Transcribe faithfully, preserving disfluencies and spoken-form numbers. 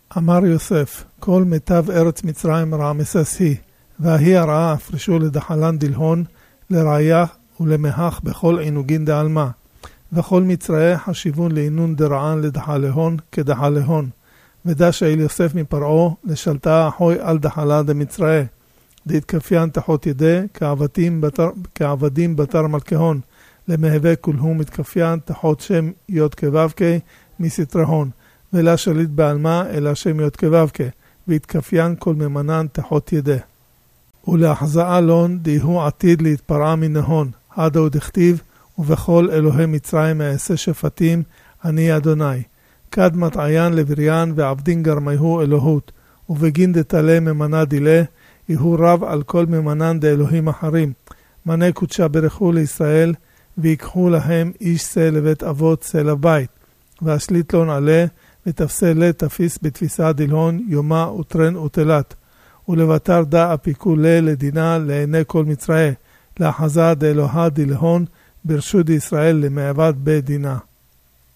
אמר יוסף, כל מיטב ארץ מצרים רעמסס היא, והיא הרעה הפרשו לדחלן דלהון, לראיה ולמהך בכל עינוגין דעלמה, וכל מצרי חשיבון לעינון דרען לדחלהון כדחלהון, ודש אל יוסף מפרעו לשלטה אחוי על דחלה דמצרי, דהתקפיין תחות ידי כעבדים בתר, כעבדים בתר מלכהון, למהווה כולהו מתקפיין תחות שם יוד כבבקי מסתרהון, ולא שליט בעלמה אלא שם יוד כבבקי, והתקפיין כל ממנן תחות ידי. ולהחזאה לון דיהו עתיד להתפרעה מנהון, עדה ודכתיב, ובכל אלוהי מצרים העשה שפטים, אני אדוני. כד מטעיין לבריין ועבדין גרמיהו אלוהות, ובגין דתלה ממנה דילה, יהו רב על כל ממנן דאלוהים אחרים. מנה קודשה ברכו לישראל, ויקחו להם איש שא לבית אבות שא לבית, והשליט לון עלה, ותפסה לה תפיס בתפיסה דלהון, יומה וטרן ותלת. ולבטר דא אפיקו לה לדינה לעיני כל מצרי, להחזה דאלוהה דלהון, ברשות ישראל למעבד בדינה.